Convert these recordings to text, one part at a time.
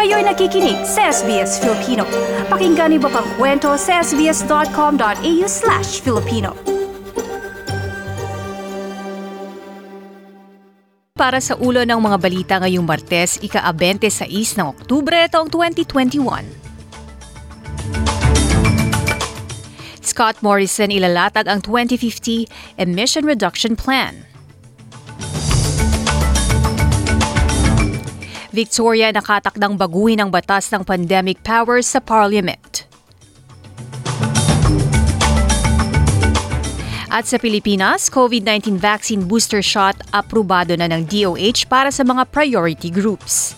Kayo'y nakikinig sa SBS Filipino. Pakinggan niyo pa ang kwento sa sbs.com.au/Filipino. Para sa ulo ng mga balita ngayong Martes, ika-26 ng Oktubre taong 2021. Scott Morrison ilalatag ang 2050 Emission Reduction Plan. Victoria nakatakdang baguhin ang batas ng pandemic powers sa Parliament. At sa Pilipinas, COVID-19 vaccine booster shot aprobado na ng DOH para sa mga priority groups.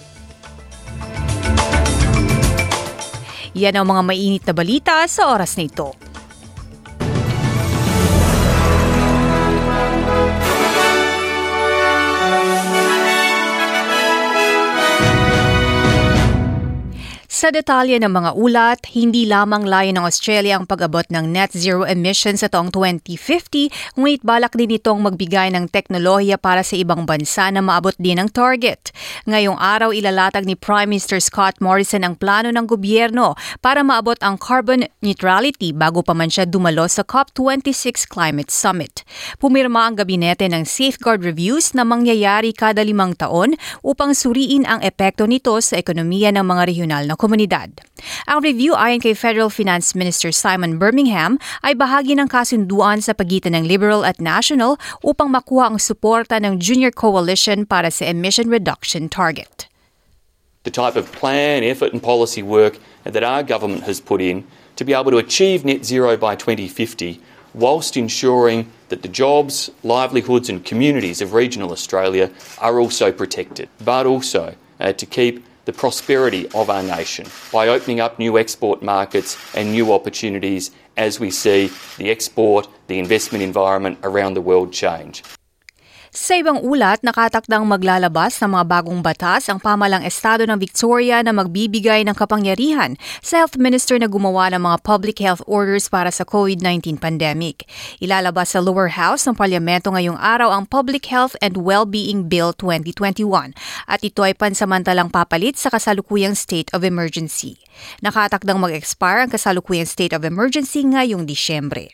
Yan ang mga mainit na balita sa oras na ito. Sa detalye ng mga ulat, hindi lamang layo ng Australia ang pag-abot ng net zero emissions sa taong 2050, ngunit balak din itong magbigay ng teknolohiya para sa ibang bansa na maabot din ang target. Ngayong araw, ilalatag ni Prime Minister Scott Morrison ang plano ng gobyerno para maabot ang carbon neutrality bago pa man siya dumalo sa COP26 Climate Summit. Pumirma ang gabinete ng safeguard reviews na mangyayari kada 5 taon upang suriin ang epekto nito sa ekonomiya ng mga regional na komunidad. Ang review ayon kay Federal Finance Minister Simon Birmingham ay bahagi ng kasunduan sa pagitan ng Liberal at National upang makuha ang suporta ng Junior Coalition para sa emission reduction target. The type of plan, effort and policy work that our government has put in to be able to achieve net zero by 2050 whilst ensuring that the jobs, livelihoods and communities of regional Australia are also protected, but also to keep the prosperity of our nation by opening up new export markets and new opportunities as we see the export, the investment environment around the world change. Sa ibang ulat, nakatakdang maglalabas ng mga bagong batas ang pamalang estado ng Victoria na magbibigay ng kapangyarihan sa health minister na gumawa ng mga public health orders para sa COVID-19 pandemic. Ilalabas sa lower house ng Parlamento ngayong araw ang Public Health and Wellbeing Bill 2021 at ito ay pansamantalang papalit sa kasalukuyang state of emergency. Nakatakdang mag-expire ang kasalukuyang state of emergency ngayong Disyembre.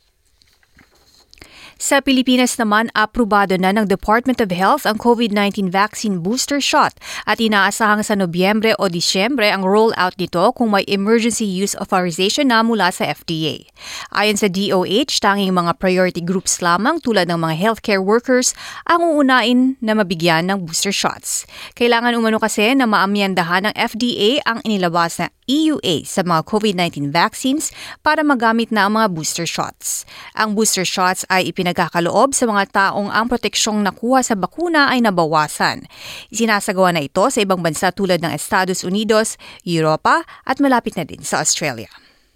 Sa Pilipinas naman, aprobado na ng Department of Health ang COVID-19 vaccine booster shot at inaasahang sa Nobyembre o Disyembre ang rollout nito kung may emergency use authorization na mula sa FDA. Ayon sa DOH, tanging mga priority groups lamang tulad ng mga healthcare workers ang uunain na mabigyan ng booster shots. Kailangan umano kasi na maamyandahan ng FDA ang inilabas na EUA sa mga COVID-19 vaccines para magamit na ang mga booster shots. Ang booster shots ay ipinagkakaloob sa mga taong ang proteksyong nakuha sa bakuna ay nabawasan. Isinasagawa na ito sa ibang bansa tulad ng Estados Unidos, Europa at malapit na din sa Australia.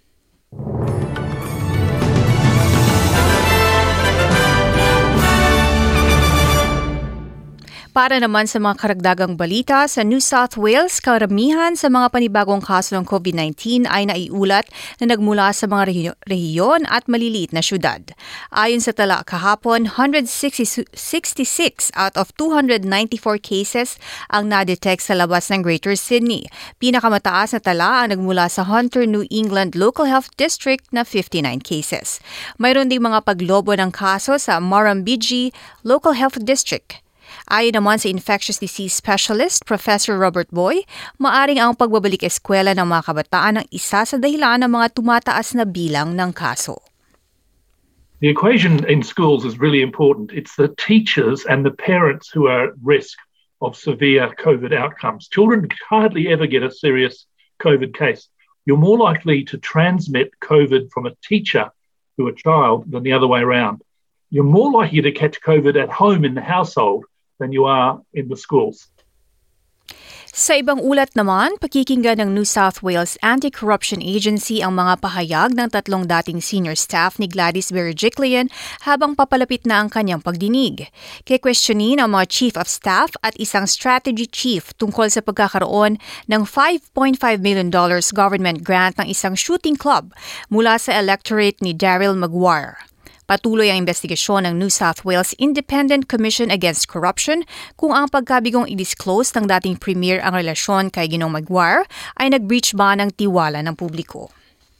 Para naman sa mga karagdagang balita, sa New South Wales, karamihan sa mga panibagong kaso ng COVID-19 ay naiulat na nagmula sa mga rehiyon at maliliit na syudad. Ayon sa tala kahapon, 166 out of 294 cases ang na-detect sa labas ng Greater Sydney. Pinakamataas na tala ang nagmula sa Hunter, New England Local Health District na 59 cases. Mayroon ding mga paglobo ng kaso sa Murrumbidgee Local Health District. Ayon naman sa infectious disease specialist, Professor Robert Boy, maaring ang pagbabalik eskwela ng mga kabataan ang isa sa dahilan ng mga tumataas na bilang ng kaso. The equation in schools is really important. It's the teachers and the parents who are at risk of severe COVID outcomes. Children hardly ever get a serious COVID case. You're more likely to transmit COVID from a teacher to a child than the other way around. You're more likely to catch COVID at home in the household than you are in the schools. Sa ibang ulat naman, pakikinggan ng New South Wales Anti-Corruption Agency ang mga pahayag ng 3 dating senior staff ni Gladys Berejiklian habang papalapit na ang kanyang pagdinig. Kikwestiyonin ang mga chief of staff at isang strategy chief tungkol sa pagkakaroon ng $5.5 million government grant ng isang shooting club mula sa electorate ni Daryl Maguire. Patuloy ang investigasyon ng New South Wales Independent Commission Against Corruption kung ang pagkabigong i-disclose ng dating premier ang relasyon kay Ginoong Maguire ay nag-breach ba ng tiwala ng publiko.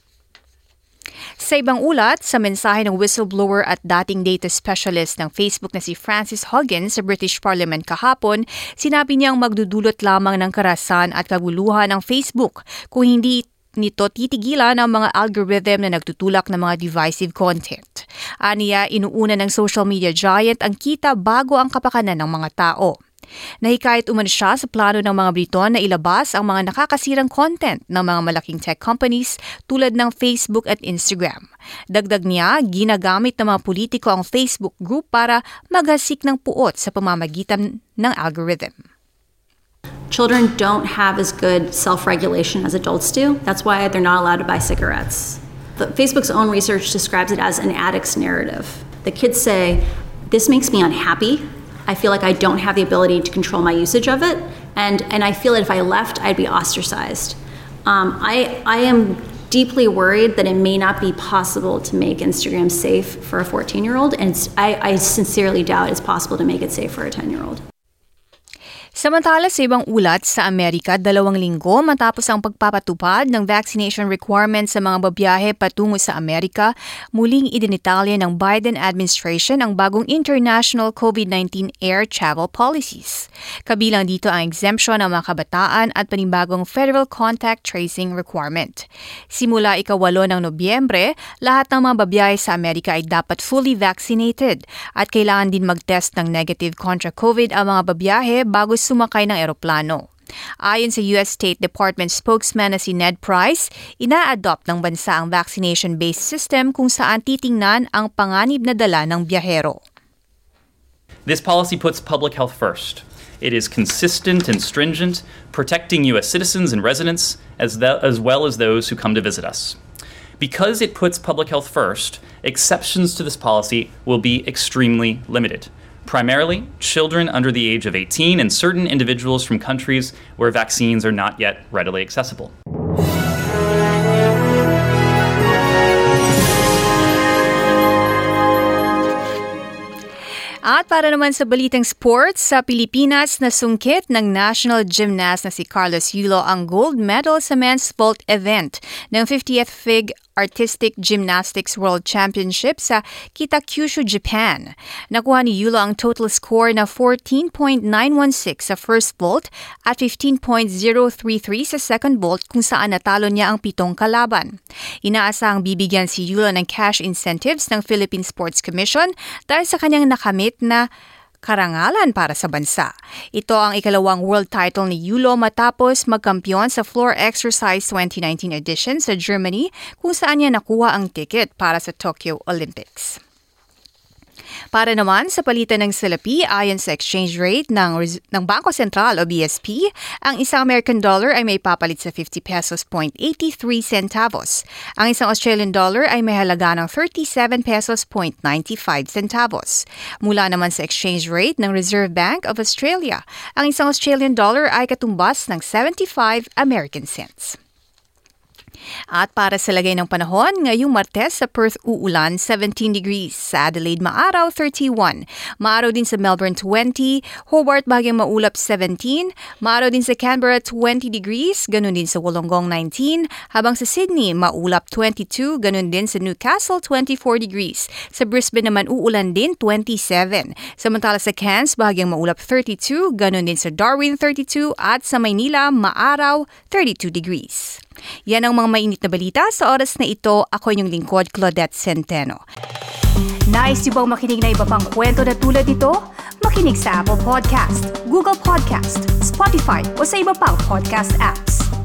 Sa ibang ulat, sa mensahe ng whistleblower at dating data specialist ng Facebook na si Francis Huggins sa British Parliament kahapon, sinabi niyang magdudulot lamang ng karahasan at kaguluhan ng Facebook kung hindi nito titigilan ang mga algorithm na nagtutulak ng mga divisive content. Aniya, inuuna ng social media giant ang kita bago ang kapakanan ng mga tao. Nahikayat umano siya sa plano ng mga Briton na ilabas ang mga nakakasirang content ng mga malaking tech companies tulad ng Facebook at Instagram. Dagdag niya, ginagamit ng mga politiko ang Facebook group para maghasik ng puot sa pamamagitan ng algorithm. Children don't have as good self-regulation as adults do. That's why they're not allowed to buy cigarettes. Facebook's own research describes it as an addict's narrative. The kids say, "This makes me unhappy. I feel like I don't have the ability to control my usage of it, and I feel that if I left, I'd be ostracized." I am deeply worried that it may not be possible to make Instagram safe for a 14-year-old, and I sincerely doubt it's possible to make it safe for a 10-year-old. Samantala sa ibang ulat sa Amerika, 2 linggo matapos ang pagpapatupad ng vaccination requirements sa mga babiyahe patungo sa Amerika, muling idinitalya ng Biden administration ang bagong international COVID-19 air travel policies. Kabilang dito ang exemption ng mga kabataan at panibagong federal contact tracing requirement. Simula ika-8 ng Nobyembre, lahat ng mga babiyahe sa Amerika ay dapat fully vaccinated at kailangan din mag-test ng negative contra COVID ang mga babiyahe bago sumakay ng eroplano. Ayon sa U.S. State Department spokesman na si Ned Price, ina-adopt ng bansa ang vaccination-based system kung saan titingnan ang panganib na dala ng biyahero. This policy puts public health first. It is consistent and stringent, protecting U.S. citizens and residents as well as those who come to visit us. Because it puts public health first, exceptions to this policy will be extremely limited. Primarily, children under the age of 18 and certain individuals from countries where vaccines are not yet readily accessible. At para naman sa balitang sports, sa Pilipinas nasungkit ng national gymnast na si Carlos Yulo ang gold medal sa men's vault event ng 50th FIG Artistic Gymnastics World Championship sa Kitakyushu, Japan. Nakuha ni Yulo ang total score na 14.916 sa first vault at 15.033 sa second vault kung saan natalo niya ang 7 kalaban. Inaasahang bibigyan si Yulo ng cash incentives ng Philippine Sports Commission dahil sa kanyang nakamit na karangalan para sa bansa. Ito ang ikalawang world title ni Yulo matapos magkampiyon sa Floor Exercise 2019 edition sa Germany kung saan niya nakuha ang ticket para sa Tokyo Olympics. Para naman sa palitan ng salapi, ayon sa exchange rate ng Bangko Sentral o BSP, ang isang American dollar ay may papalit sa 50 pesos .83 centavos. Ang isang Australian dollar ay may halaga ng 37 pesos .95 centavos. Mula naman sa exchange rate ng Reserve Bank of Australia, ang isang Australian dollar ay katumbas ng 75 American cents. At para sa lagay ng panahon, ngayong Martes sa Perth uulan 17 degrees, sa Adelaide maaraw 31, maaraw din sa Melbourne 20, Hobart bagyang maulap 17, maaraw din sa Canberra 20 degrees, ganun din sa Wollongong 19, habang sa Sydney maulap 22, ganun din sa Newcastle 24 degrees, sa Brisbane naman uulan din 27, samantala sa Cairns bagyang maulap 32, ganun din sa Darwin 32 at sa Maynila maaraw 32 degrees. Yan ang mga mainit na balita sa oras na ito. Ako inyong lingkod, Claudette Centeno. Nice yung bang makinig na iba pang kwento na tulad ito? Makinig sa Apple Podcast, Google Podcast, Spotify o sa iba pang podcast apps.